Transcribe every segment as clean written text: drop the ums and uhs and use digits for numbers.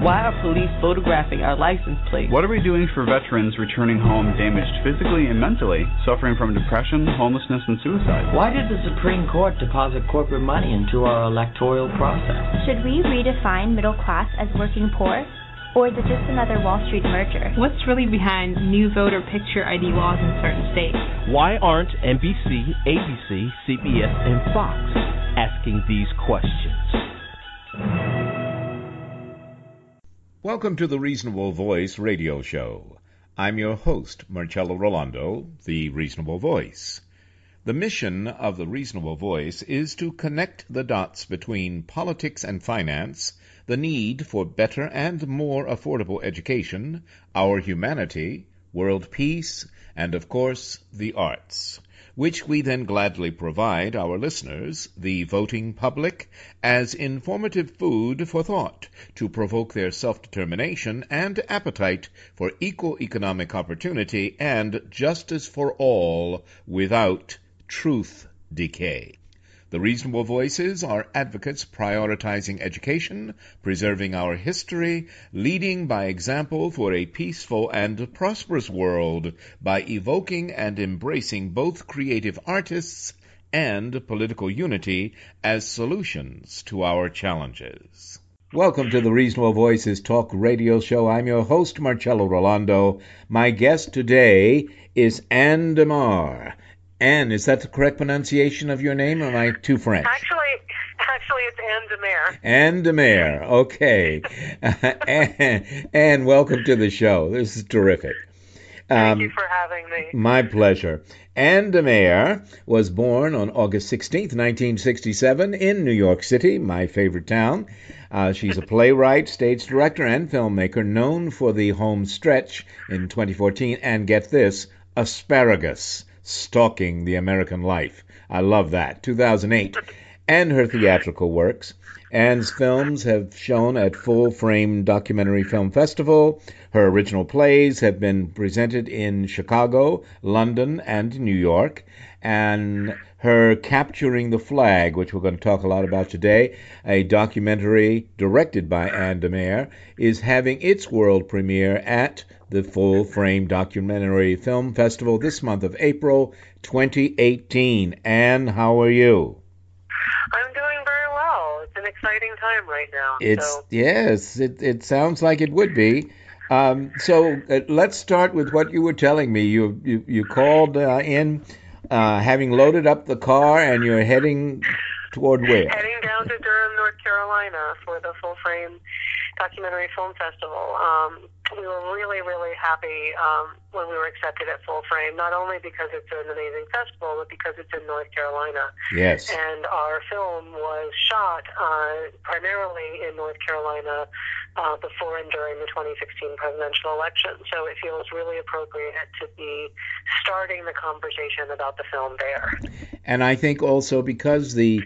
Why are police photographing our license plates? What are we doing for veterans returning home damaged physically and mentally, suffering from depression, homelessness, and suicide? Why did the Supreme Court deposit corporate money into our electoral process? Should we redefine middle class as working poor? Or is it just another Wall Street merger? What's really behind new voter picture ID laws in certain states? Why aren't NBC, ABC, CBS, and Fox asking these questions? Welcome to the Reasonable Voice radio show. I'm your host, Marcello Rolando, the Reasonable Voice. The mission of the Reasonable Voice is to connect the dots between politics and finance, the need for better and more affordable education, our humanity, world peace, and, of course, the arts, which we then gladly provide our listeners, the voting public, as informative food for thought to provoke their self-determination and appetite for equal economic opportunity and justice for all without truth decay. The Reasonable Voices are advocates prioritizing education, preserving our history, leading by example for a peaceful and prosperous world by evoking and embracing both creative artists and political unity as solutions to our challenges. Welcome to the Reasonable Voices Talk Radio Show. I'm your host, Marcello Rolando. My guest today is Anne DeMar. Anne, is that the correct pronunciation of your name, or am I too French? Actually, it's Anne DeMare. Anne DeMare, okay. Anne, welcome to the show. This is terrific. Thank you for having me. My pleasure. Anne DeMare was born on August 16th, 1967, in New York City, my favorite town. She's a playwright, stage director, and filmmaker known for The Home Stretch in 2014, and get this, Asparagus, Stalking the American Life. I love that. 2008. And her theatrical works. Anne's films have shown at Full Frame Documentary Film Festival. Her original plays have been presented in Chicago, London, and New York. And her Capturing the Flag, which we're going to talk a lot about today, a documentary directed by Anne DeMare, is having its world premiere at the Full Frame Documentary Film Festival this month of April 2018. Anne, how are you? I'm doing very well. It's an exciting time right now. Yes, it sounds like it would be. So let's start with what you were telling me. You called in, having loaded up the car, and you're heading toward where? Heading down to Durham, North Carolina for the Full Frame Documentary Film Festival. We were really, really happy when we were accepted at Full Frame, not only because it's an amazing festival, but because it's in North Carolina. Yes. And our film was shot primarily in North Carolina before and during the 2016 presidential election. So it feels really appropriate to be starting the conversation about the film there. And I think also because the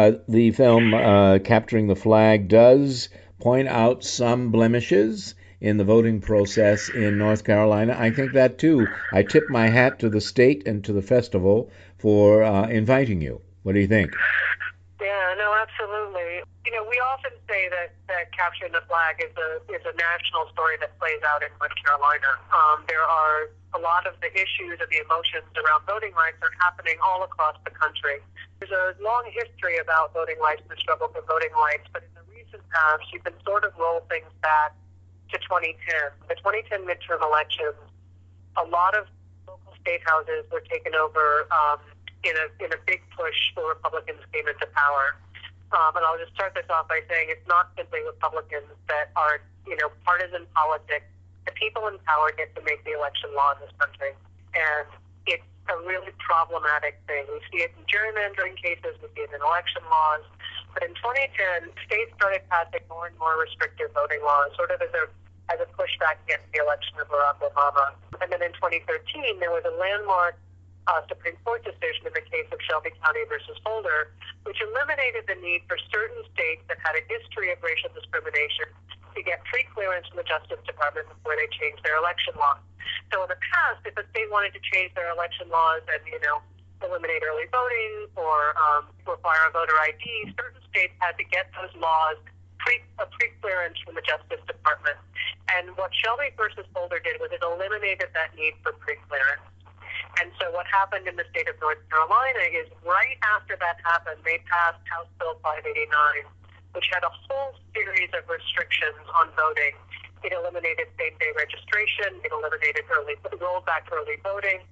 film Capturing the Flag does point out some blemishes in the voting process in North Carolina. I think that, too. I tip my hat to the state and to the festival for inviting you. What do you think? Yeah, no, absolutely. You know, we often say that Capturing the Flag is a national story that plays out in North Carolina. There are a lot of the issues and the emotions around voting rights are happening all across the country. There's a long history about voting rights, the struggle for voting rights, but in the recent past, you can sort of roll things back to 2010. The 2010 midterm elections, a lot of local state houses were taken over in a big push for Republicans came into power. And I'll just start this off by saying it's not simply Republicans that are, partisan politics. The people in power get to make the election law in this country. And it's a really problematic thing. We see it in gerrymandering cases, we see it in election laws. But in 2010, states started passing more and more restrictive voting laws, sort of as a pushback against the election of Barack Obama. And then in 2013, there was a landmark Supreme Court decision in the case of Shelby County versus Holder, which eliminated the need for certain states that had a history of racial discrimination to get pre-clearance from the Justice Department before they changed their election laws. So in the past, if a state wanted to change their election laws and, eliminate early voting or require a voter ID, certain states had to get those laws pre-clearance from the Justice Department. And what Shelby versus Holder did was it eliminated that need for pre-clearance. And so what happened in the state of North Carolina is right after that happened, they passed House Bill 589, which had a whole series of restrictions on voting. It eliminated same-day registration. It rolled back early voting.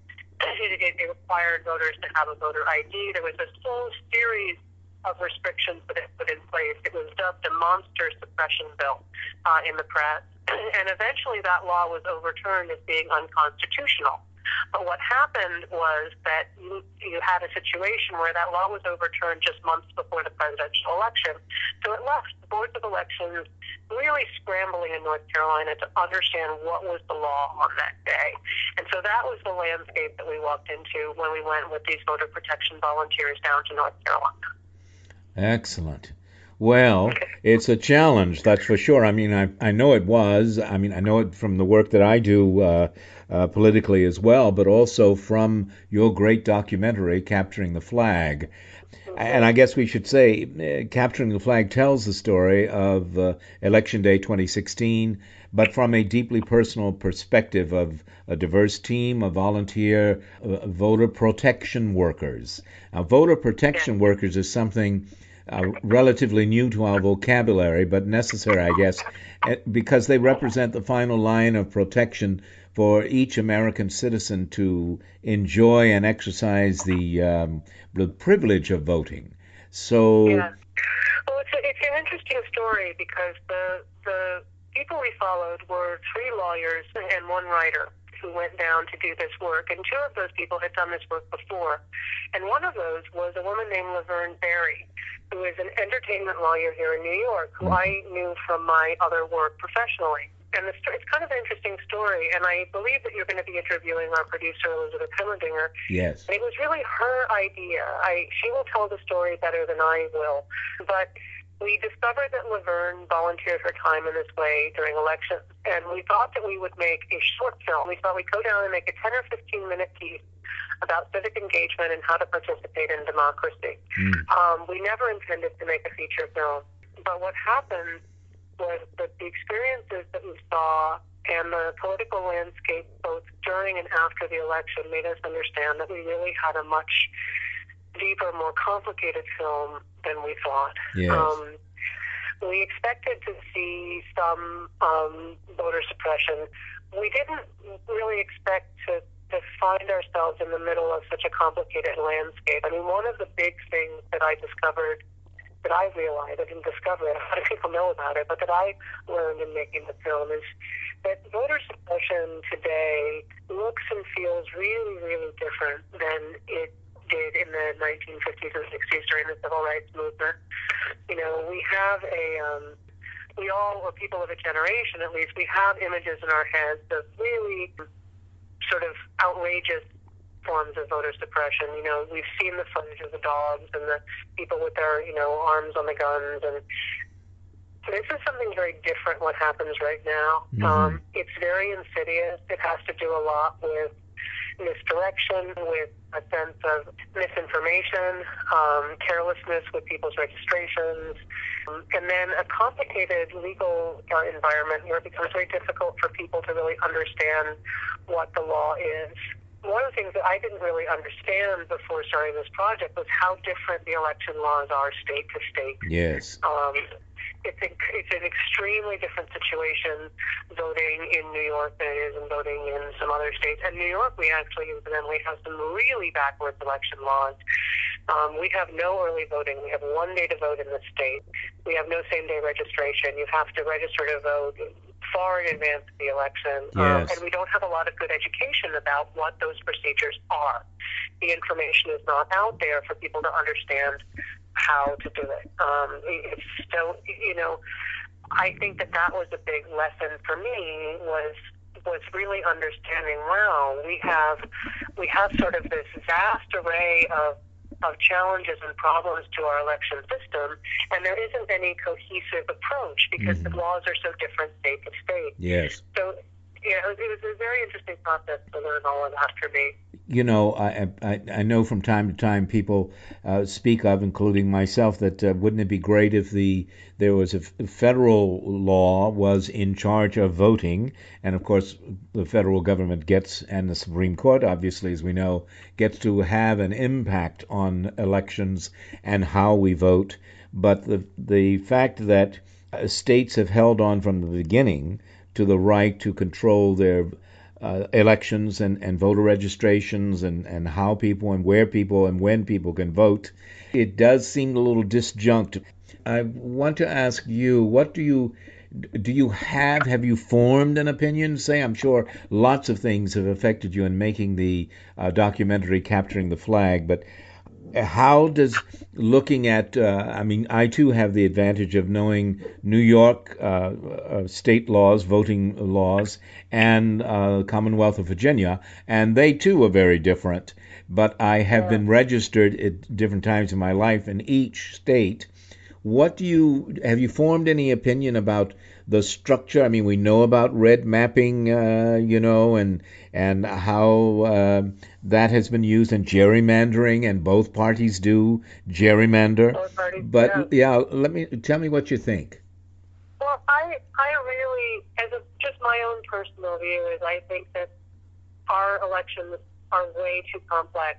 It required voters to have a voter ID. There was this whole series of restrictions that it put in place. It was dubbed a monster suppression bill in the press. And eventually that law was overturned as being unconstitutional. But what happened was that you had a situation where that law was overturned just months before the presidential election. So it left the boards of elections really scrambling in North Carolina to understand what was the law on that day. And so that was the landscape that we walked into when we went with these voter protection volunteers down to North Carolina. Excellent. Well, it's a challenge, that's for sure. I mean, I know it was. I mean, I know it from the work that I do politically as well, but also from your great documentary, Capturing the Flag. And I guess we should say Capturing the Flag tells the story of Election Day 2016, but from a deeply personal perspective of a diverse team of volunteer voter protection workers. Now, voter protection workers is something relatively new to our vocabulary, but necessary, I guess, because they represent the final line of protection for each American citizen to enjoy and exercise the privilege of voting. So, yeah. Well, it's an interesting story because the people we followed were 3 lawyers and 1 writer who went down to do this work, and 2 of those people had done this work before. And one of those was a woman named Laverne Berry, who is an entertainment lawyer here in New York, who I knew from my other work professionally. And it's kind of an interesting story, and I believe that you're going to be interviewing our producer, Elizabeth Hemmerdinger. Yes. And it was really her idea. She will tell the story better than I will, but we discovered that Laverne volunteered her time in this way during elections, and we thought that we would make a short film. We thought we'd go down and make a 10 or 15-minute piece about civic engagement and how to participate in democracy. We never intended to make a feature film, but what happened was that the experiences that we saw and the political landscape both during and after the election made us understand that we really had a much deeper, more complicated film than we thought. Yes. We expected to see some voter suppression. We didn't really expect to find ourselves in the middle of such a complicated landscape. I mean, one of the big things that I discovered, that I realized, I didn't discover it, a lot of people know about it, but that I learned in making the film is that voter suppression today looks and feels really, really different than it did in the 1950s and 60s during the civil rights movement. You know, we have we all, or people of a generation at least, we have images in our heads of really sort of outrageous forms of voter suppression. You know, we've seen the footage of the dogs and the people with their, arms on the guns, and this is something very different what happens right now. It's very insidious. It has to do a lot with misdirection, with a sense of misinformation, carelessness with people's registrations, and then a complicated legal environment where it becomes very difficult for people to really understand what the law is. One of the things that I didn't really understand before starting this project was how different the election laws are state to state. Yes. It's an extremely different situation voting in New York than it is in voting in some other states. And New York, we actually incidentally have some really backwards election laws. We have no early voting. We have 1 day to vote in the state. We have no same-day registration. You have to register to vote far in advance of the election. Yes. And we don't have a lot of good education about what those procedures are. The information is not out there for people to understand how to do it. So, I think that was a big lesson for me was really understanding, wow, we have sort of this vast array of challenges and problems to our election system, and there isn't any cohesive approach because the laws are so different state to state. Yes. So Yeah, it was a very interesting process to learn all of that for me. You know, I know from time to time people speak of, including myself, that wouldn't it be great if there was a federal law was in charge of voting, and of course the federal government gets, and the Supreme Court, obviously, as we know, gets to have an impact on elections and how we vote. But the fact that states have held on from the beginning to the right to control their elections and voter registrations and how people and where people and when people can vote, it does seem a little disjunct. I want to ask you, what do you have you formed an opinion? Say, I'm sure lots of things have affected you in making the documentary Capturing the Flag, but how does looking at, I too have the advantage of knowing New York state laws, voting laws, and Commonwealth of Virginia, and they too are very different. But I have been registered at different times in my life in each state. Have you formed any opinion about the structure? I mean, we know about red mapping, and how that has been used in gerrymandering, and both parties do gerrymander. Both parties, but tell me what you think. Well, I really, just my own personal view, is I think that our elections are way too complex,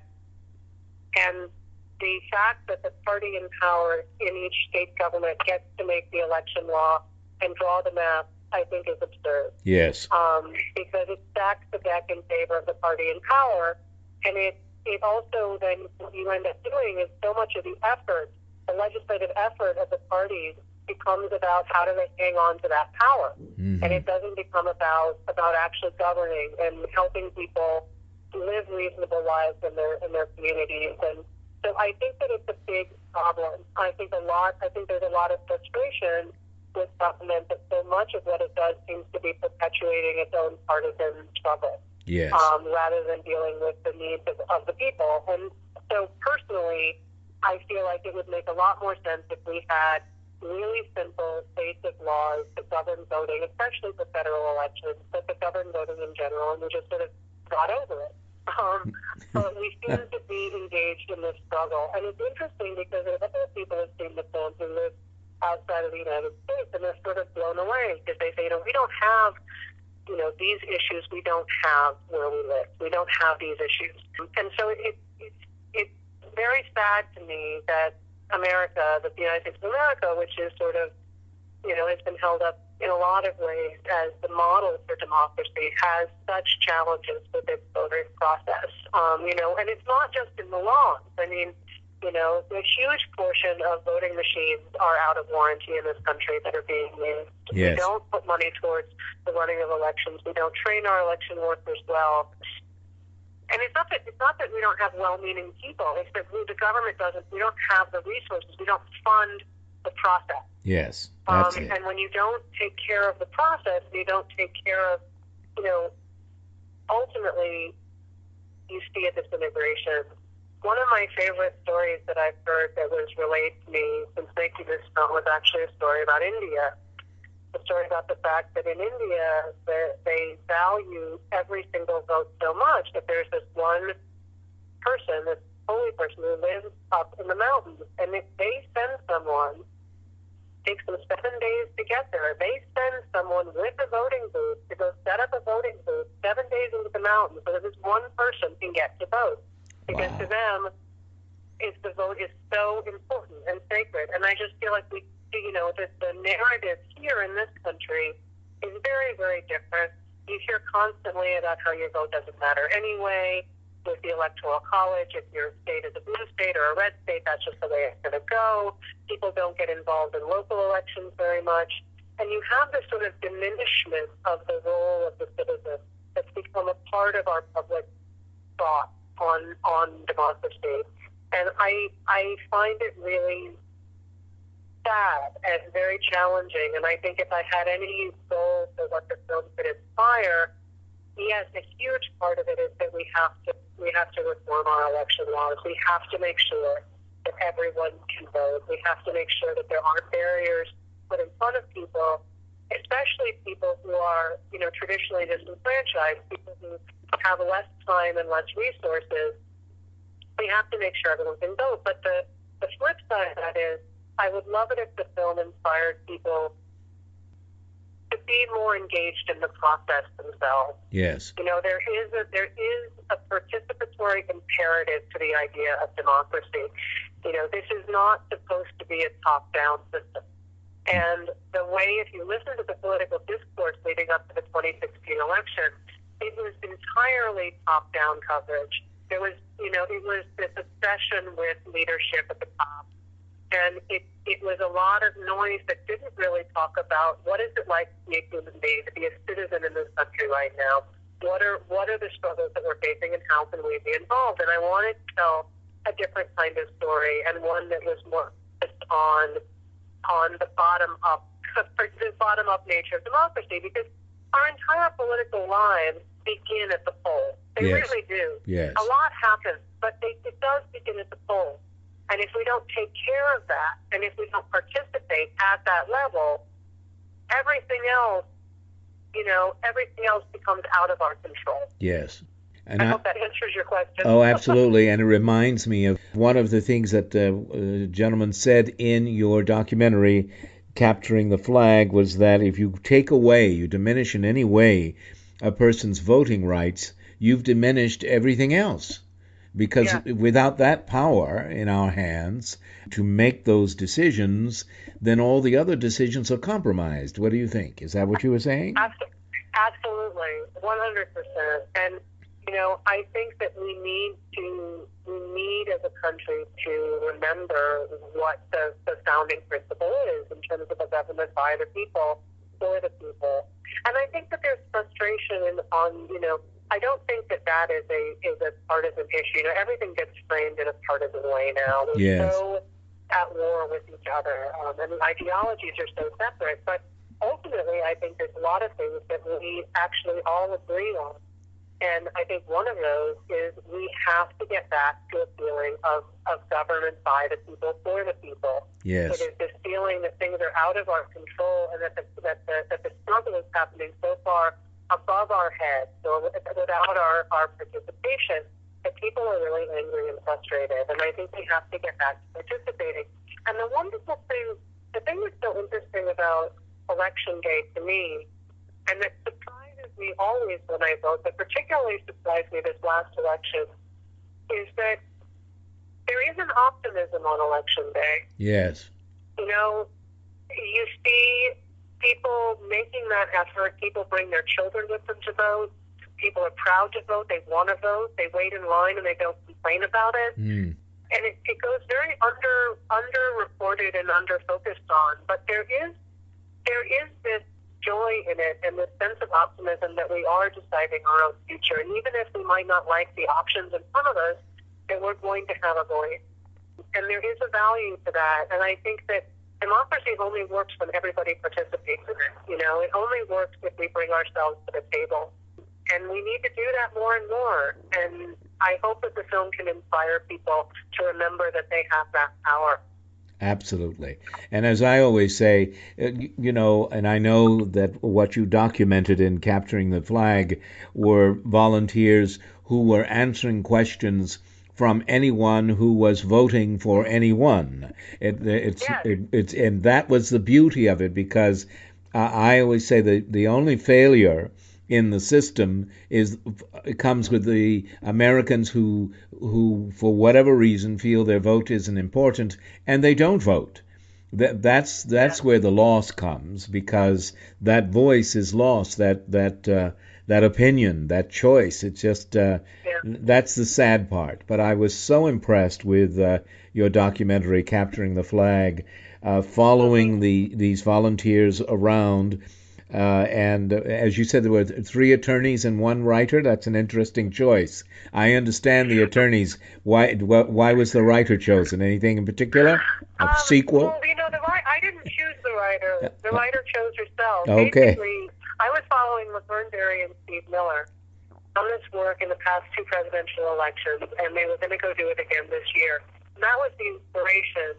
and the fact that the party in power in each state government gets to make the election law and draw the map, I think is absurd. Yes. Because it stacks the deck in favor of the party in power, and it also then what you end up doing is so much of the effort, the legislative effort of the parties, becomes about how do they hang on to that power, and it doesn't become about actually governing and helping people live reasonable lives in their communities. And so I think that it's a big problem. I think there's a lot of frustration with government that so much of what it does seems to be perpetuating its own partisan struggle, yes, rather than dealing with the needs of the people. And so personally, I feel like it would make a lot more sense if we had really simple, basic laws that govern voting, especially for federal elections, but that govern voting in general, and we just sort of got over it. But we seem to be engaged in this struggle. And it's interesting because a couple of people have seen the film who live outside of the United States, and they're sort of blown away because they say, we don't have, these issues we don't have where we live. We don't have these issues. And so it's very sad to me that that the United States of America, which is sort of, has been held up in a lot of ways as the model for democracy, has such challenges with its voting process. And it's not just in the laws. I mean, a huge portion of voting machines are out of warranty in this country that are being used. Yes. We don't put money towards the running of elections. We don't train our election workers well. And it's not that we don't have well-meaning people. It's that the government doesn't. We don't have the resources. We don't fund the process. Yes, that's it. And when you don't take care of the process, you don't take care of, ultimately, you see a disintegration. One of my favorite stories that I've heard that was relayed to me since making this film was actually a story about India. The story about the fact that in India, they value every single vote so much that there's this one person, this holy person who lives up in the mountains, and if they send someone, it takes them 7 days to get there. They send someone with a voting booth to go set up a voting booth 7 days into the mountains so that this one person can get to vote. Because to them, the vote is so important and sacred. And I just feel like the narrative here in this country is very, very different. You hear constantly about how your vote doesn't matter anyway. With the Electoral College, if your state is a blue state or a red state, that's just the way it's going to go. People don't get involved in local elections very much. And you have this sort of diminishment of the role of the citizen that's become a part of our public thought on democracy. And I find it really sad and very challenging. And I think if I had any goal for what the film could inspire, yes, a huge part of it is that we have to reform our election laws. We have to make sure that everyone can vote. We have to make sure that there aren't barriers put in front of people especially people who are, traditionally disenfranchised, people who have less time and less resources. We have to make sure everyone can vote. But the flip side of that is, I would love it if the film inspired people to be more engaged in the process themselves. Yes. There is a participatory imperative to the idea of democracy. This is not supposed to be a top-down system. And the way, if you listen to the political discourse leading up to the 2016 election, it was entirely top-down coverage. There was, it was this obsession with leadership at the top. And it was a lot of noise that didn't really talk about what is it like to be a human being, to be a citizen in this country right now. What are the struggles that we're facing, and how can we be involved? And I wanted to tell a different kind of story, and one that was more focused on the bottom up nature of democracy, because our entire political lives begin at the polls. They really do. Yes. A lot happens, but it does begin at the polls. And if we don't take care of that, and if we don't participate at that level, everything else becomes out of our control. Yes. And I hope that answers your question. Oh, absolutely. And it reminds me of one of the things that a gentleman said in your documentary, Capturing the Flag, was that if you you diminish in any way a person's voting rights, you've diminished everything else. Because without that power in our hands to make those decisions, then all the other decisions are compromised. What do you think? Is that what you were saying? Absolutely, 100%. And, I think that we need as a country to remember what the founding principle is in terms of a government by the people, for the people. And I think that there's frustration I don't think that is a partisan issue. Everything gets framed in a partisan way now. We're so at war with each other, and the ideologies are so separate. But ultimately, I think there's a lot of things that we actually all agree on. And I think one of those is we have to get back to a feeling of government by the people, for the people. Yes. It is this feeling that things are out of our control, and that the struggle is happening so far above our heads, or without our participation, that people are really angry and frustrated. And I think we have to get back to participating. And the thing that's so interesting about Election Day to me, and that surprises me always when I vote, but particularly surprised me this last election, is that there is an optimism on Election Day. Yes. You see people making that effort. People bring their children with them to vote. People are proud to vote. They want to vote. They wait in line and they don't complain about it. And it goes very under-reported and under-focused on. But there is this joy in it and this sense of optimism that we are deciding our own future. And even if we might not like the options in front of us, that we're going to have a voice. And there is a value to that. And I think that democracy only works when everybody participates in it. It only works if we bring ourselves to the table. And we need to do that more and more. And I hope that the film can inspire people to remember that they have that power. Absolutely. And as I always say, and I know that what you documented in Capturing the Flag were volunteers who were answering questions from anyone who was voting for anyone. And that was the beauty of it, because I always say that the only failure in the system comes with the Americans who for whatever reason feel their vote isn't important and they don't vote. That's where the loss comes, because that voice is lost, that opinion, that choice. It's just that's the sad part. But I was so impressed with your documentary, Capturing the Flag, following these volunteers around. And as you said, there were 3 attorneys and 1 writer. That's an interesting choice. I understand the attorneys. Why was the writer chosen? Anything in particular? A sequel? Well, I didn't choose the writer. The writer chose herself. Okay. Basically, I was following LaVern Berry and Steve Miller on this work in the past 2 presidential elections, and they were going to go do it again this year. And that was the inspiration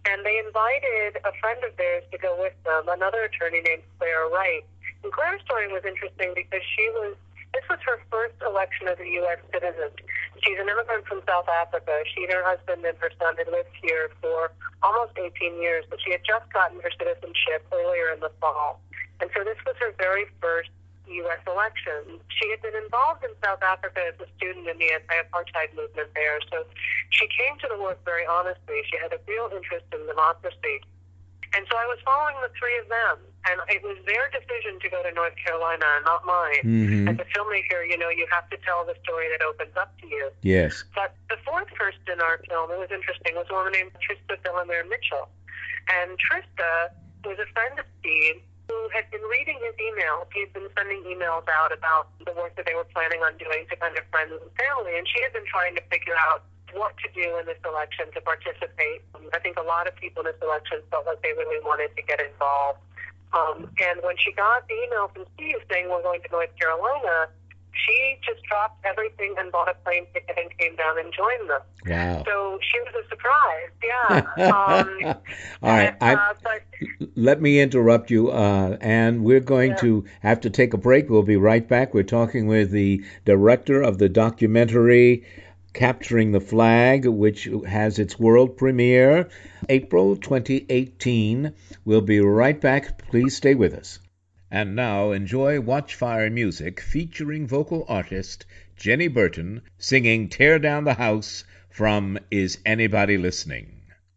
And they invited a friend of theirs to go with them, another attorney named Claire Wright. And Claire's story was interesting because this was her first election as a U.S. citizen. She's an immigrant from South Africa. She and her husband and her son had lived here for almost 18 years, but she had just gotten her citizenship earlier in the fall. And so this was her very first U.S. election. She had been involved in South Africa as a student in the anti-apartheid movement there, so she came to the work very honestly. She had a real interest in democracy. And so I was following the three of them, and it was their decision to go to North Carolina, not mine. Mm-hmm. As a filmmaker, you have to tell the story that opens up to you. Yes. But the fourth person in our film, it was interesting, was a woman named Trista Delamere Mitchell. And Trista was a friend of Steve who had been reading his emails. He had been sending emails out about the work that they were planning on doing to kind of friends and family, and she had been trying to figure out what to do in this election to participate. I think a lot of people in this election felt like they really wanted to get involved. And when she got the email from Steve saying we're going to North Carolina, she just dropped everything and bought a plane ticket and came down and joined them. Wow. So she was a surprise, yeah. All right. Let me interrupt you, Anne. We're going to have to take a break. We'll be right back. We're talking with the director of the documentary Capturing the Flag, which has its world premiere April 2018. We'll be right back. Please stay with us. And now enjoy Watchfire music featuring vocal artist Jenny Burton singing Tear Down the House from Is Anybody Listening?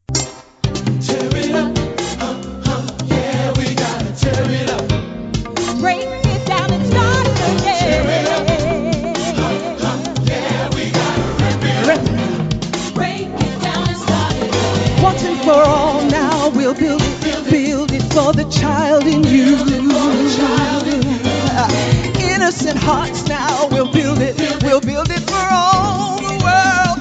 Tear it up, yeah, we gotta tear it up. Break it down and start it again. Tear it up, yeah, we gotta rip it up. Break it down and start it again. Once and for all now, we'll build it for the child in you. Innocent hearts now, we'll build it for all the world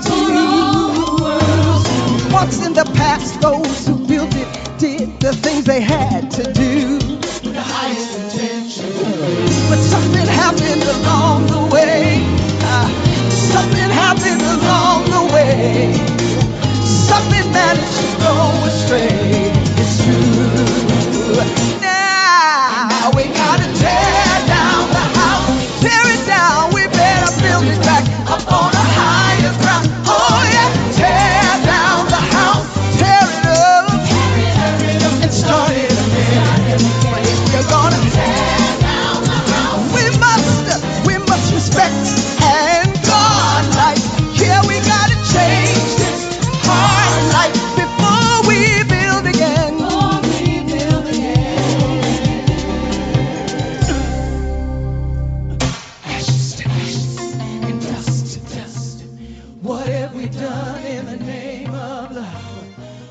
to see. Once in the past, those who built it did the things they had to do with the highest intention. But something happened along the way. Something happened along the way. Something managed to go astray. It's true. Now we gotta tear down the house. Tear it down. We better build it back up on a higher ground. Oh yeah. Tear down the house. Tear it up and start it again. But if you're gonna tear down the house, we must respect and God like. Yeah, we gotta change this hard life before we build again. Ashes to ashes and dust to dust. What have we done in the name of love?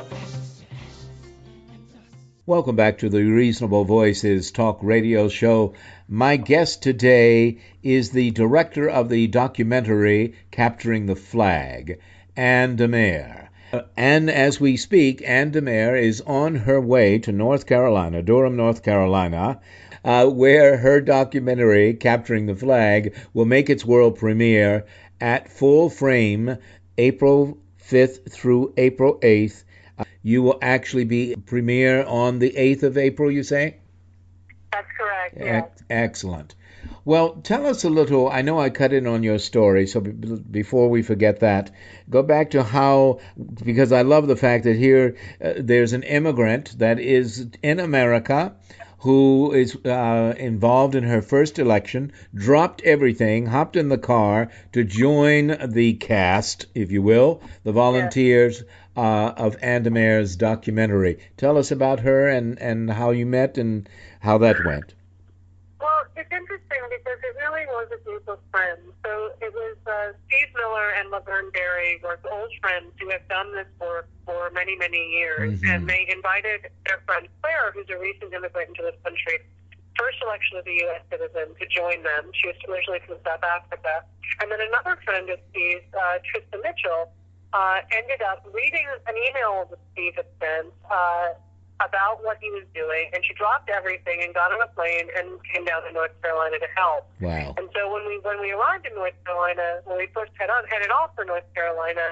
Welcome back to the Reasonable Voices Talk Radio Show. My guest today is the director of the documentary Capturing the Flag, Anne DeMare. And as we speak, Anne DeMare is on her way to North Carolina, Durham, North Carolina, where her documentary, Capturing the Flag, will make its world premiere at Full Frame, April 5th through April 8th. You will actually be premiere on the 8th of April, you say? That's correct, yes. Excellent. Well, tell us a little. I know I cut in on your story, so before we forget that, go back to how, because I love the fact that here there's an immigrant that is in America who is involved in her first election, dropped everything, hopped in the car to join the cast, if you will, the volunteers of Anne DeMare's documentary. Tell us about her and how you met and how that went. Well, it's interesting because it really was a group of friends. So it was Steve Miller and Laverne Berry were old friends who have done this work for many, many years. Mm-hmm. And they invited their friend Claire, who's a recent immigrant into this country, first election as a U.S. citizen, to join them. She was originally from South Africa. And then another friend of Steve's, Trista Mitchell, ended up reading an email that Steve had sent about what he was doing, and she dropped everything and got on a plane and came down to North Carolina to help. Wow. And so when we arrived in North Carolina, when we first headed off for North Carolina,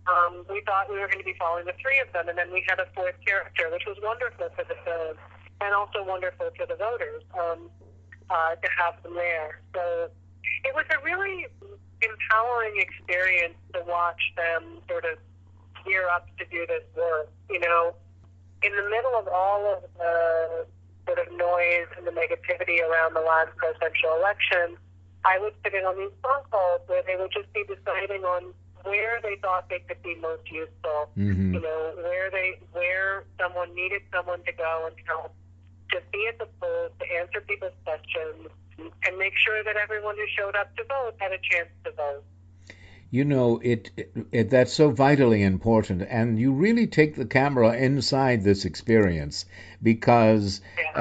we thought we were going to be following the three of them, and then we had a fourth character, which was wonderful for the film and also wonderful for the voters to have them there. So it was a really empowering experience to watch them sort of gear up to do this work. You know, in the middle of all of the sort of noise and the negativity around the last presidential election, I was sitting on these phone calls where they would just be deciding on where they thought they could be most useful. You know, where someone needed someone to go and help, to be at the polls, to answer people's questions, and make sure that everyone who showed up to vote had a chance to vote. You know, that's so vitally important, and you really take the camera inside this experience because,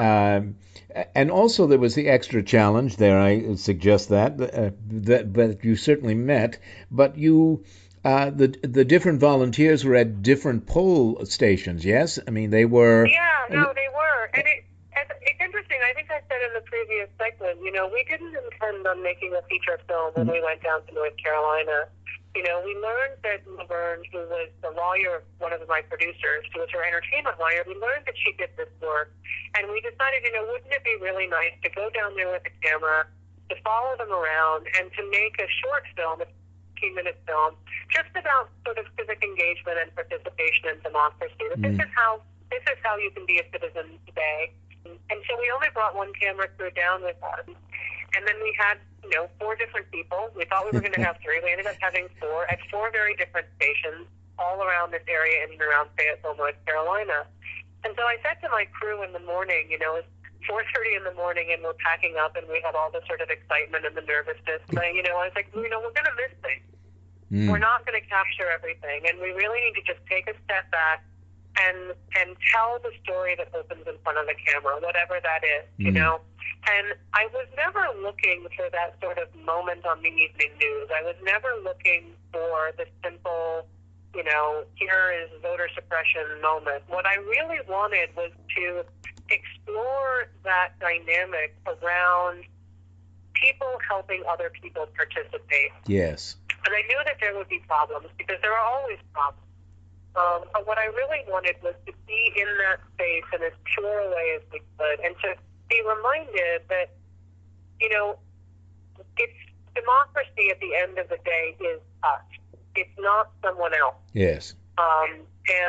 and also there was the extra challenge there. I suggest that you certainly met, but you, the different volunteers were at different poll stations. Yes, I mean they were. Yeah, no, they were, and it's interesting. I think I said in the previous segment, you know, we didn't intend on making a feature film when we went down to North Carolina. You know, we learned that Laverne, who was the lawyer, one of my producers, who was her entertainment lawyer, we learned that she did this work. And we decided, you know, wouldn't it be really nice to go down there with a camera, to follow them around, and to make a short film, a 15-minute film, just about sort of civic engagement and participation in democracy. This is how you can be a citizen today. And so we only brought one camera crew down with us. And then we had, you know, 4 different people. We thought we were going to have 3. We ended up having 4 at 4 very different stations all around this area and around Fayetteville, North Carolina. And so I said to my crew in the morning, you know, it's 4:30 in the morning and we're packing up and we have all the sort of excitement and the nervousness. And I was like, you know, we're going to miss things. We're not going to capture everything. And we really need to just take a step back and tell the story that opens in front of the camera, whatever that is, you know. And I was never looking for that sort of moment on the evening news. I was never looking for the simple, you know, here is voter suppression moment. What I really wanted was to explore that dynamic around people helping other people participate. Yes. And I knew that there would be problems because there are always problems. But what I really wanted was to be in that space in as pure a way as we could, and to be reminded that, you know, it's democracy at the end of the day is us. It's not someone else. Yes. And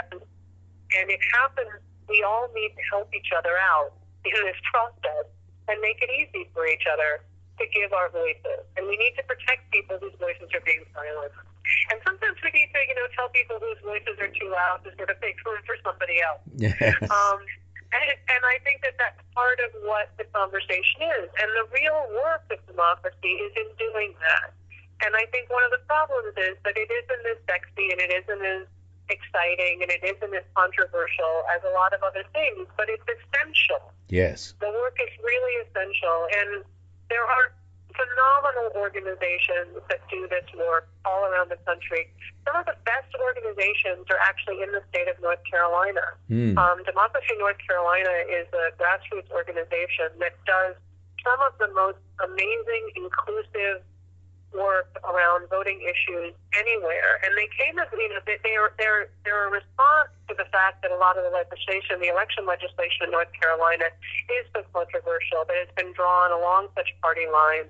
it happens. We all need to help each other out in this process and make it easy for each other to give our voices. And we need to protect people whose voices are being silenced. And sometimes we need to, you know, tell people whose voices are too loud to sort of make room for somebody else. Yes. And I think that that's part of what the conversation is. And the real work of democracy is in doing that. And I think one of the problems is that it isn't as sexy and it isn't as exciting and it isn't as controversial as a lot of other things, but it's essential. Yes. The work is really essential. And there are phenomenal organizations that do this work all around the country. Some of the best organizations are actually in the state of North Carolina. Democracy North Carolina is a grassroots organization that does some of the most amazing, inclusive work around voting issues anywhere. And they came as, you know, they're a response to the fact that a lot of the legislation, the election legislation in North Carolina is so controversial, that it's been drawn along such party lines.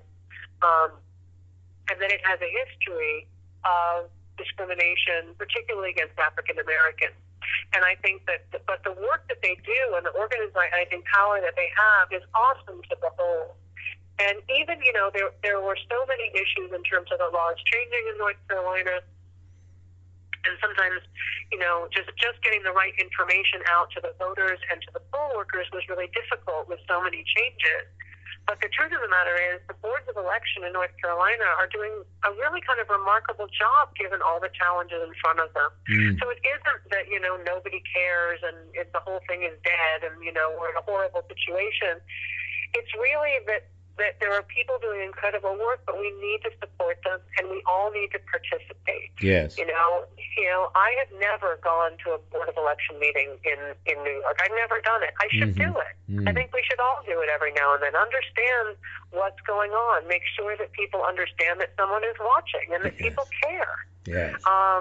And then it has a history of discrimination, particularly against African Americans. And I think that, but the work that they do and the organizing power that they have is awesome to behold. And even, you know, there were so many issues in terms of the laws changing in North Carolina. And sometimes, you know, just getting the right information out to the voters and to the poll workers was really difficult with so many changes. But the truth of the matter is the boards of election in North Carolina are doing a really kind of remarkable job given all the challenges in front of them. So it isn't that, you know, nobody cares and the whole thing is dead and, you know, we're in a horrible situation. It's really that there are people doing incredible work, but we need to support them, and we all need to participate. Yes. You know, I have never gone to a board of election meeting in New York. I've never done it. I should do it. I think we should all do it every now and then. Understand what's going on. Make sure that people understand that someone is watching and that people care. Yes.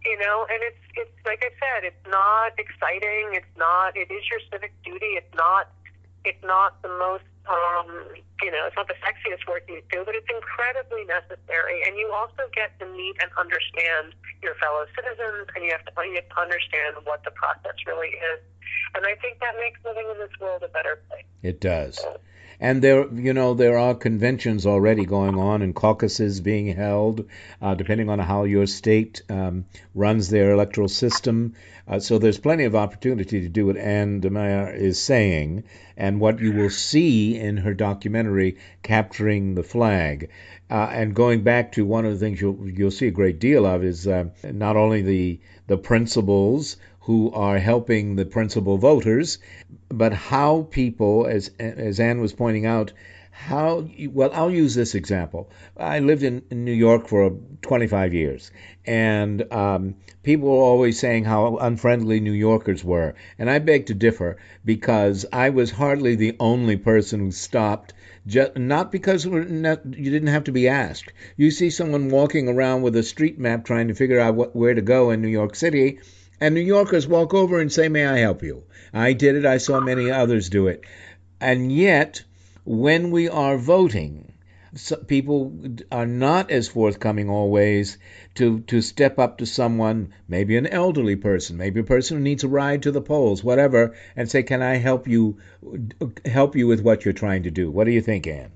You know, and it's like I said, it's not exciting. It is your civic duty. It's not the most, it's not the sexiest work you do, but it's incredibly necessary. And you also get to meet and understand your fellow citizens, and you have to understand what the process really is. And I think that makes living in this world a better place. It does. And there are conventions already going on and caucuses being held, depending on how your state runs their electoral system. So there's plenty of opportunity to do what Anne DeMeyer is saying, and what you will see in her documentary, Capturing the Flag. And going back to one of the things you'll see a great deal of is not only the principals who are helping the principal voters, but how people, as Anne was pointing out, I'll use this example. I lived in New York for 25 years, and people were always saying how unfriendly New Yorkers were. And I beg to differ, because I was hardly the only person who stopped, not because you didn't have to be asked. You see someone walking around with a street map trying to figure out where to go in New York City, and New Yorkers walk over and say, "May I help you?" I did it. I saw many others do it. And yet, when we are voting, people are not as forthcoming always to step up to someone, maybe an elderly person, maybe a person who needs a ride to the polls, whatever, and say, "Can I help you with what you're trying to do?" What do you think, Anne?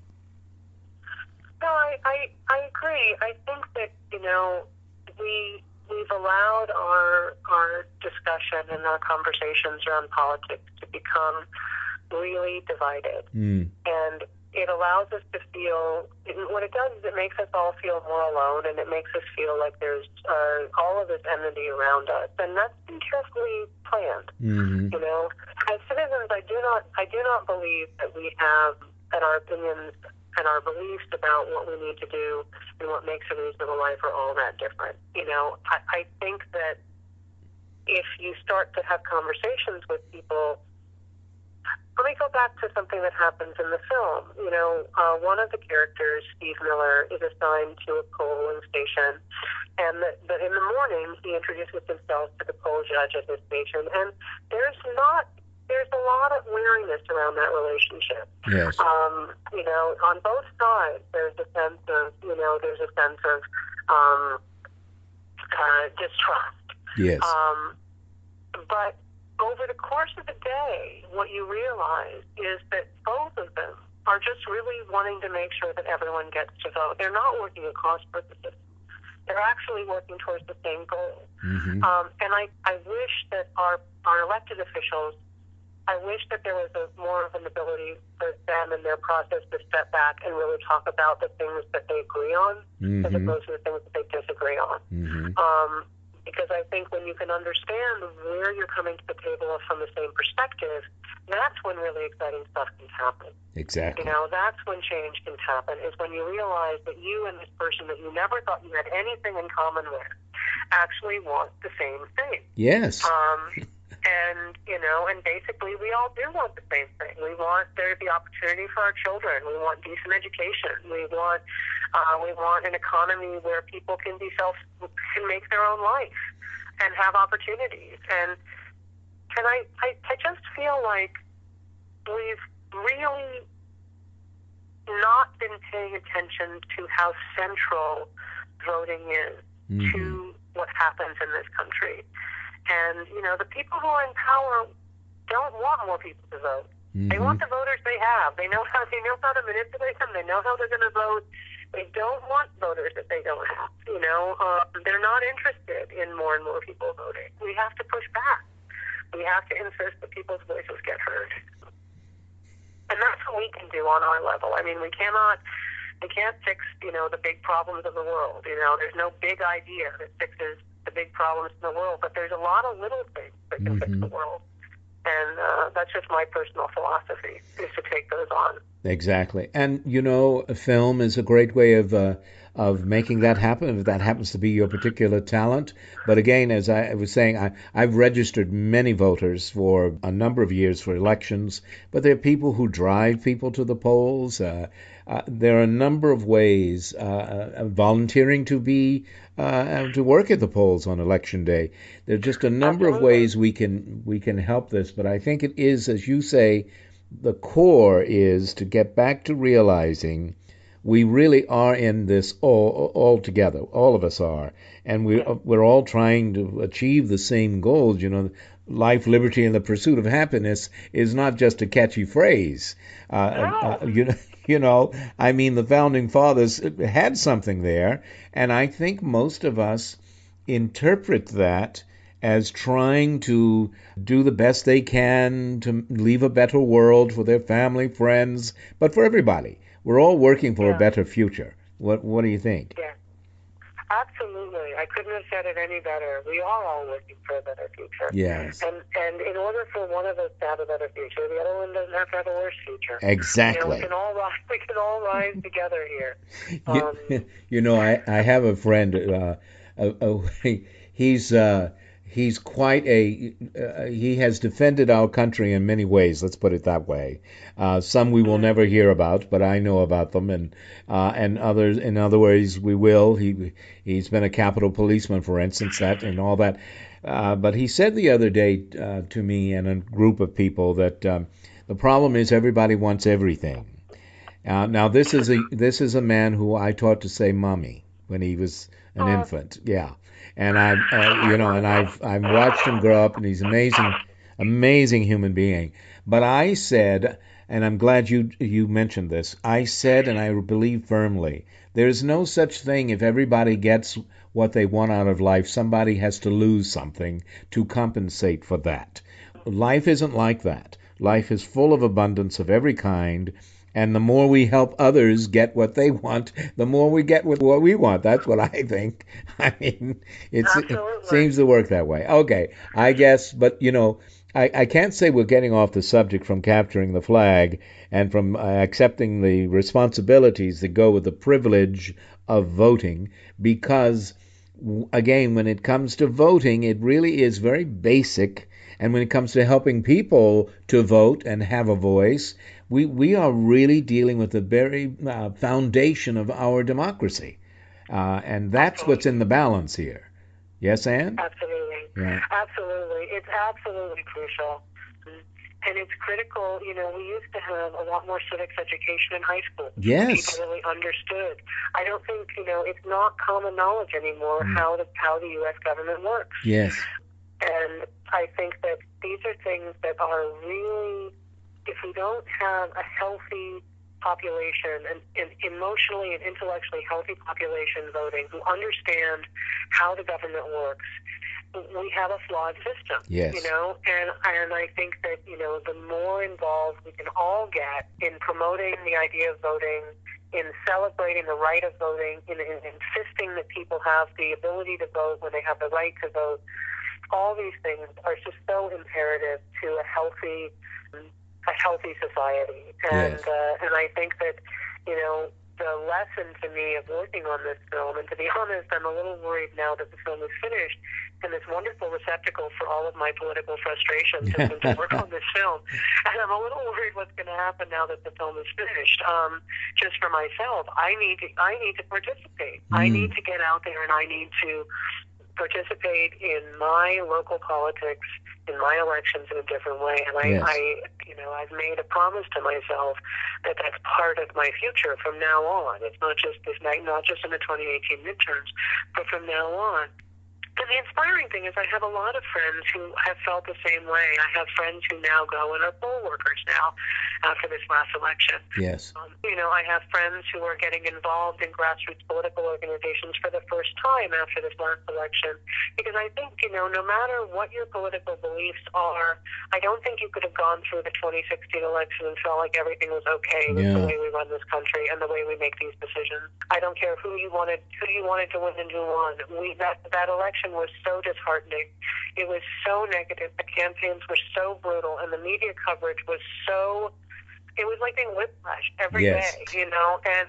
No, I agree. I think that, we've allowed our discussion and our conversations around politics to become really divided. And it allows us to feel, what it does is it makes us all feel more alone, and it makes us feel like there's all of this enmity around us. And that's been carefully planned. As citizens, I do not believe that we have, that our opinions and our beliefs about what we need to do and what makes a reasonable life are all that different. I think that if you start to have conversations with people, let me go back to something that happens in the film. One of the characters, Steve Miller, is assigned to a polling station, and that in the morning he introduces himself to the poll judge at his station, and there's a lot of weariness around that relationship. Yes. On both sides, there's a sense of distrust. Yes. But over the course of the day, what you realize is that both of them are just really wanting to make sure that everyone gets to vote. They're not working at cross purposes. They're actually working towards the same goal. And I wish that our elected officials, I wish that there was more of an ability for them in their process to step back and really talk about the things that they agree on as opposed to the things that they disagree on. Because I think when you can understand where you're coming to the table from the same perspective, that's when really exciting stuff can happen. Exactly. That's when change can happen, is when you realize that you and this person that you never thought you had anything in common with actually want the same thing. Yes. And basically we all do want the same thing. We want there to be opportunity for our children. We want decent education. We want an economy where people can make their own life and have opportunities. And I just feel like we've really not been paying attention to how central voting is to what happens in this country. And, the people who are in power don't want more people to vote. They want the voters they have. They know how to manipulate them. They know how they're going to vote. They don't want voters that they don't have. They're not interested in more and more people voting. We have to push back. We have to insist that people's voices get heard. And that's what we can do on our level. I mean, we can't fix, the big problems of the world. There's no big idea that fixes the big problems in the world, but there's a lot of little things that can fix the world. And that's just my personal philosophy, is to take those on. Exactly. And, a film is a great way of of making that happen, if that happens to be your particular talent. But again, as I was saying, I've registered many voters for a number of years for elections, but there are people who drive people to the polls. There are a number of ways, volunteering to be to work at the polls on election day. There are just a number of ways we can help this, but I think it is, as you say, the core is to get back to realizing we really are in this all together. All of us are, and we're all trying to achieve the same goals. You know, life, liberty, and the pursuit of happiness is not just a catchy phrase. You know, I mean, the founding fathers had something there, and I think most of us interpret that as trying to do the best they can to leave a better world for their family, friends, but for everybody. We're all working for a better future. What do you think? Yeah, absolutely. I couldn't have said it any better. We are all working for a better future. Yes. And in order for one of us to have a better future, the other one doesn't have to have a worse future. Exactly. You know, we can all rise together here. You know, I have a friend. He's quite he has defended our country in many ways, let's put it that way. Some we will never hear about, but I know about them, and others, in other ways, we will. He's been a Capitol policeman, for instance, that and all that. But he said the other day to me and a group of people that the problem is everybody wants everything. Now this is a man who I taught to say "mommy" when he was an infant. Yeah. And I've watched him grow up, and he's amazing human being. But I said, and I'm glad you mentioned this, I said, and I believe firmly, there's no such thing if everybody gets what they want out of life. Somebody has to lose something to compensate for that. Life isn't like that. Life is full of abundance of every kind. And the more we help others get what they want, the more we get what we want. That's what I think. I mean, it seems to work that way. Okay, I guess, but, you know, I can't say we're getting off the subject from capturing the flag and from accepting the responsibilities that go with the privilege of voting, because, again, when it comes to voting, it really is very basic. And when it comes to helping people to vote and have a voice, we are really dealing with the very foundation of our democracy. And that's what's in the balance here. Yes, Ann? Absolutely. Yeah. Absolutely. It's absolutely crucial. And it's critical. You know, we used to have a lot more civics education in high school. Yes. People really understood. I don't think, you know, it's not common knowledge anymore how the U.S. government works. Yes. And I think that these are things that are really, if we don't have a healthy population, and emotionally and intellectually healthy population voting, who understand how the government works, we have a flawed system. Yes. You know, and I think that, you know, the more involved we can all get in promoting the idea of voting, in celebrating the right of voting, in insisting that people have the ability to vote when they have the right to vote, all these things are just so imperative to a healthy society. And Yes. And I think that, you know, the lesson to me of working on this film, and to be honest, I'm a little worried now that the film is finished, and this wonderful receptacle for all of my political frustrations has been to work on this film. And I'm a little worried what's going to happen now that the film is finished. Just for myself, I need to participate. I need to get out there, and I need to participate in my local politics, in my elections in a different way. And I've made a promise to myself that that's part of my future from now on. It's not just in the 2018 midterms, but from now on. And the inspiring thing is I have a lot of friends who have felt the same way. I have friends who now go and are poll workers now after this last election. Yes. I have friends who are getting involved in grassroots political organizations for the first time after this last election. Because I think, no matter what your political beliefs are, I don't think you could have gone through the 2016 election and felt like everything was okay with the way we run this country and the way we make these decisions. I don't care who you wanted to win and who won. That election was so disheartening. It was so negative. The campaigns were so brutal, and the media coverage was so. It was like being whiplash every day, and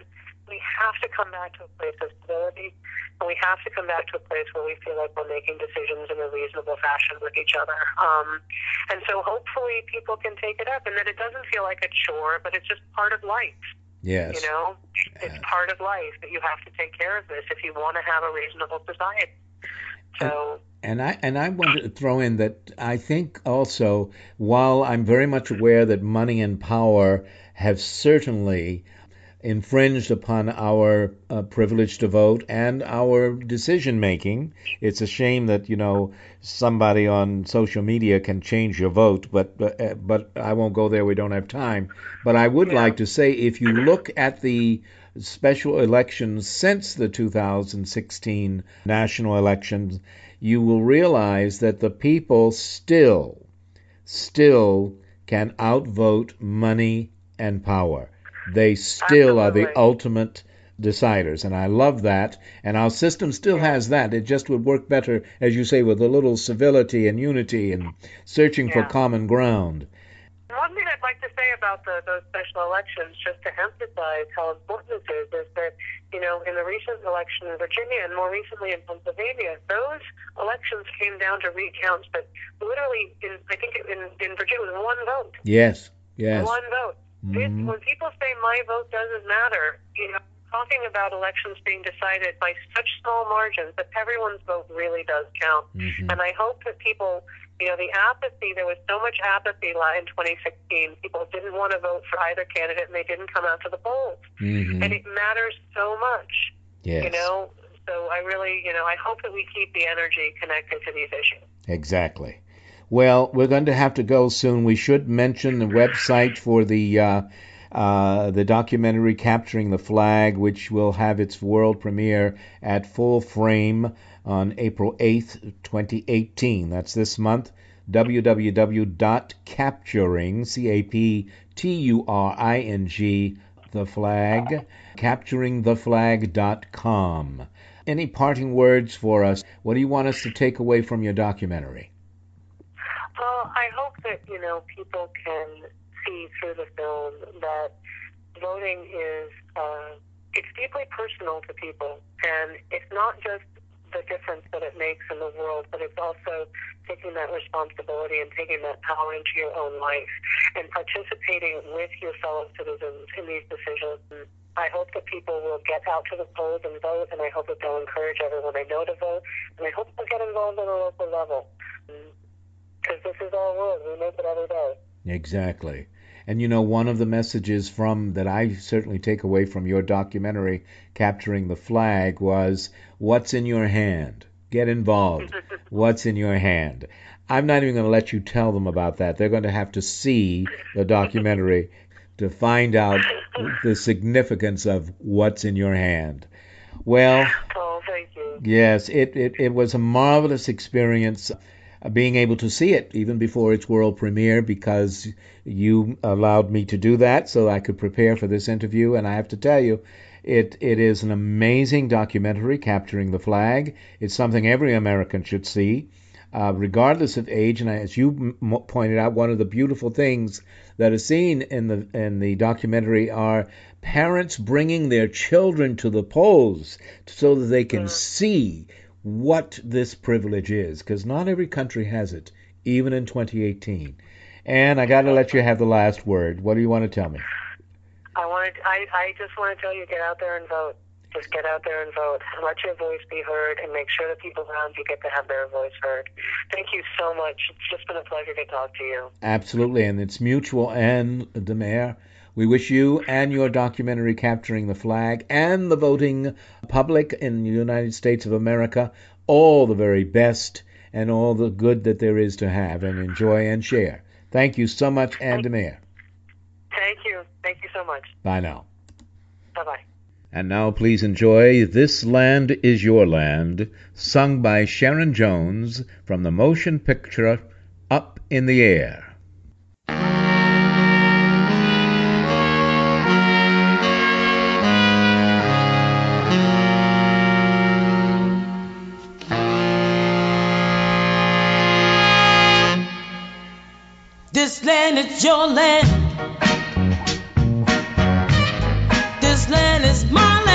we have to come back to a place of stability, and we have to come back to a place where we feel like we're making decisions in a reasonable fashion with each other. And so hopefully people can take it up, and that it doesn't feel like a chore, but it's just part of life. Yes. You know, it's part of life that you have to take care of this if you want to have a reasonable society. So. And I want to throw in that I think also, while I'm very much aware that money and power have certainly infringed upon our privilege to vote and our decision making. It's a shame that, you know, somebody on social media can change your vote, but I won't go there. We don't have time. But I would like to say, if you look at the special elections since the 2016 national elections, you will realize that the people still can outvote money and power. They still are the ultimate deciders, and I love that. And our system still has that. It just would work better, as you say, with a little civility and unity and searching for common ground. One thing I'd like to say about those special elections, just to emphasize how important this is that, you know, in the recent election in Virginia and more recently in Pennsylvania, those elections came down to recounts, but literally, I think in Virginia, it was one vote. Yes, yes. One vote. Mm-hmm. When people say my vote doesn't matter, you know, talking about elections being decided by such small margins that everyone's vote really does count. Mm-hmm. And I hope that people, you know, the apathy, there was so much apathy in 2016. People didn't want to vote for either candidate, and they didn't come out to the polls. Mm-hmm. And it matters so much, you know. So I really, you know, I hope that we keep the energy connected to these issues. Exactly. Well, we're going to have to go soon. We should mention the website for the documentary Capturing the Flag, which will have its world premiere at Full Frame on April 8th, 2018. That's this month. www.capturing, CAPTURING, the flag, capturingtheflag.com. Any parting words for us? What do you want us to take away from your documentary? Well, I hope that, you know, people can see through the film that voting is, it's deeply personal to people, and it's not just the difference that it makes in the world, but it's also taking that responsibility and taking that power into your own life and participating with your fellow citizens in these decisions. I hope that people will get out to the polls and vote, and I hope that they'll encourage everyone they know to vote, and I hope they'll get involved on a local level. Because this is our world. We make it every day. Exactly. And you know, one of the messages that I certainly take away from your documentary, Capturing the Flag, was what's in your hand? Get involved. What's in your hand? I'm not even going to let you tell them about that. They're going to have to see the documentary to find out the significance of what's in your hand. Well, thank you. Yes, it was a marvelous experience. Being able to see it even before its world premiere, because you allowed me to do that so I could prepare for this interview. And I have to tell you, it is an amazing documentary, Capturing the Flag. It's something every American should see, regardless of age. And as you pointed out, one of the beautiful things that is seen in the documentary are parents bringing their children to the polls so that they can see what this privilege is, because not every country has it, even in 2018. And I got to let you have the last word. What do you want to tell me? I just want to tell you, get out there and vote. Just get out there and vote. Let your voice be heard, and make sure that people around you get to have their voice heard. Thank you so much. It's just been a pleasure to talk to you. Absolutely, and it's mutual. Anne DeMare, we wish you and your documentary Capturing the Flag and the voting public in the United States of America all the very best and all the good that there is to have and enjoy and share. Thank you so much, Anne DeMare. Thank you. Thank you so much. Bye now. Bye-bye. And now please enjoy This Land Is Your Land, sung by Sharon Jones from the motion picture Up in the Air. This land is your land. This land is my land.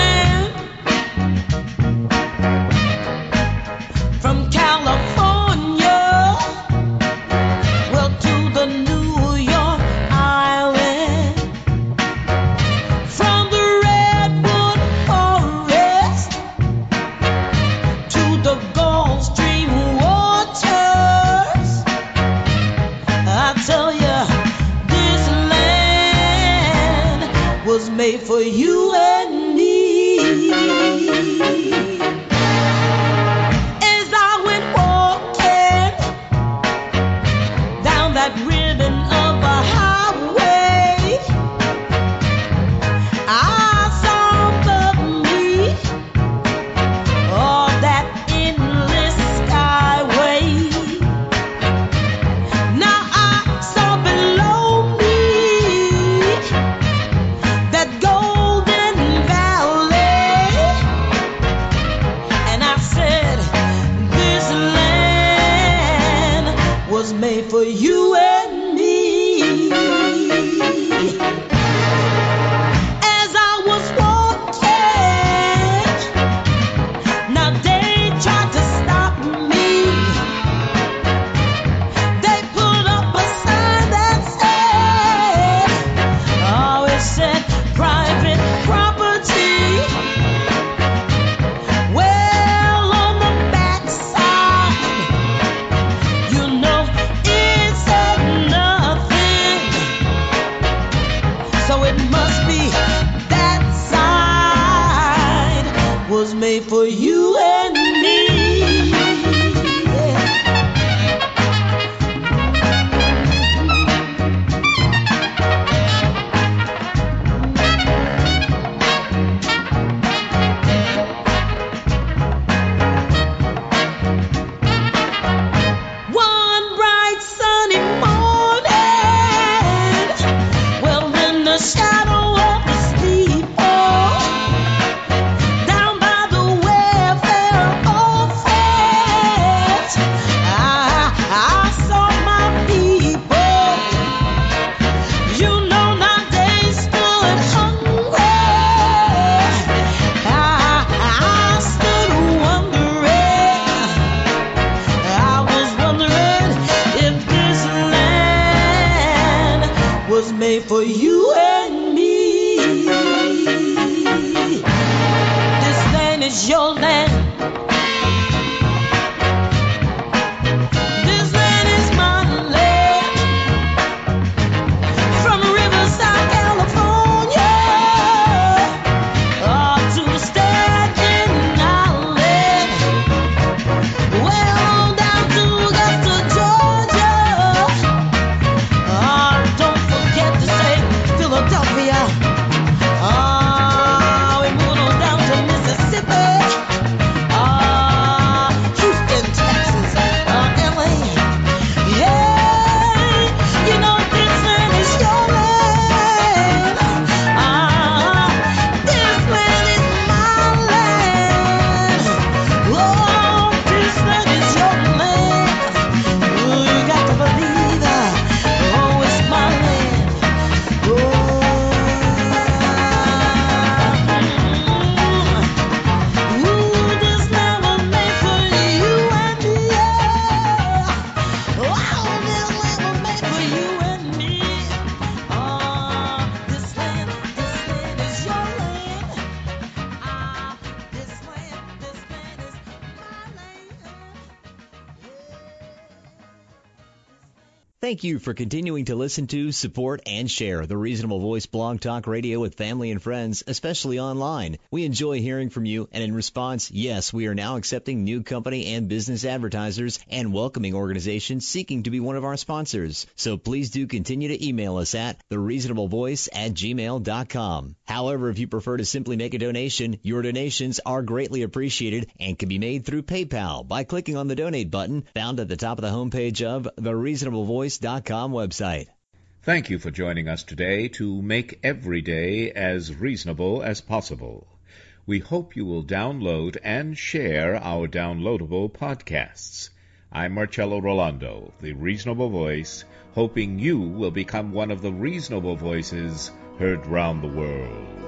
made for you and me. As I went walking down that ribbon of a highway, I saw above me all that endless skyway. Now I saw below me that golden valley, and I said, this land was made for you and me. As I was walking, now they tried to stop me. They put up a sign that said, oh, it said private property. Well, on the backside, you know, it said nothing. So it must be that side was made for you and me. Yeah. One bright sunny morning, well, in the shadow of the steeple, down by the welfare office, I saw my people. You know, now they stood hungry. I stood wondering. I was wondering if this land was made for you and me. This land is your land. This land is my land. From Riverside, California, to Staten Island, well, down to Augusta, Georgia. Don't forget to say Philadelphia. We moved on down to Mississippi. Houston, Texas, LA. Yeah, you know, this land is your land. This land is my land. Oh, this land is your land. Oh, you got to believe that. Oh, it's my land. Oh, this land was made for you and me. Oh, this land was made for you and me. This land is your land. This land is my land. Thank you for continuing to listen to, support, and share the Reasonable Voice Blog Talk Radio with family and friends, especially online. We enjoy hearing from you, and in response, yes, we are now accepting new company and business advertisers and welcoming organizations seeking to be one of our sponsors. So please do continue to email us at thereasonablevoice@gmail.com. However, if you prefer to simply make a donation, your donations are greatly appreciated and can be made through PayPal by clicking on the donate button found at the top of the homepage of thereasonablevoice.com website. Thank you for joining us today to make every day as reasonable as possible. We hope you will download and share our downloadable podcasts. I'm Marcello Rolando, the Reasonable Voice, hoping you will become one of the reasonable voices heard round the world.